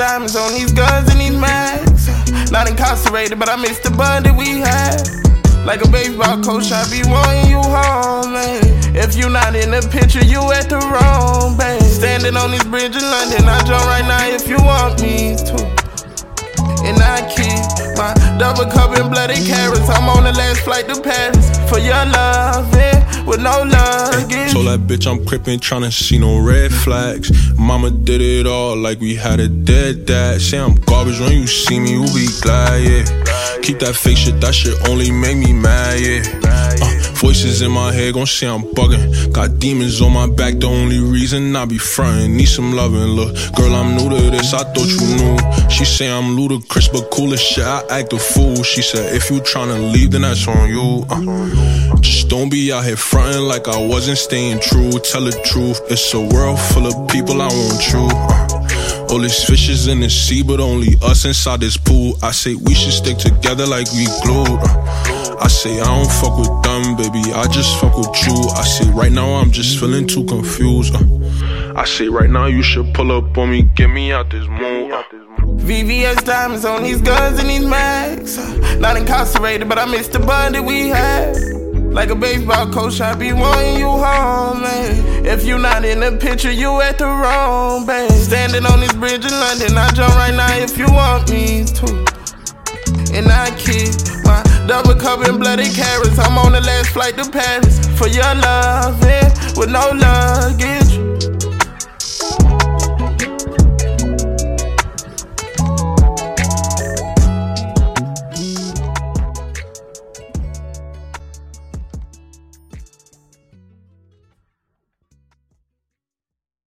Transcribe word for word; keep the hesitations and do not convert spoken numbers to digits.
diamonds on these guns and these mags. Not incarcerated, but I miss the bond that we had. Like a baseball coach, I be wanting you home, man. If you not in the picture, you at the wrong base. Standing on this bridge in London, I jump right now if you want me to. And I keep my double cup and bloody carrots. I'm on the last flight to Paris for your love, yeah, with no luggage. Told that bitch I'm crippin', tryna see no red flags. Mama did it all like we had a dead dad. Say I'm garbage when you see me, you be glad, yeah. Keep that fake shit, that shit only make me mad, yeah. Uh, voices in my head gon' say I'm buggin'. Got demons on my back, the only reason I be frontin'. Need some lovin', look, girl, I'm new to this, I thought you knew. She say I'm ludicrous, but cool as shit, I act a fool. She said, if you tryna leave, then that's on you. uh, Just don't be out here frontin' like I wasn't staying true. Tell the truth, it's a world full of people, I want you. uh, All these fishes in the sea, but only us inside this pool. I say we should stick together like we glued. uh, I say I don't fuck with them, baby, I just fuck with you. I say right now I'm just feeling too confused. uh, I say right now you should pull up on me, get me out this mood. uh. V V S diamonds on these guns and these mags. Not incarcerated, but I miss the bond that we had. Like a baseball coach, I be wanting you home, man. If you not in the picture, you at the wrong base. Standing on this bridge in London, I jump right now if you want me to. And I keep my double cup and bloody carrots. I'm on the last flight to Paris for your love, yeah, with no luggage.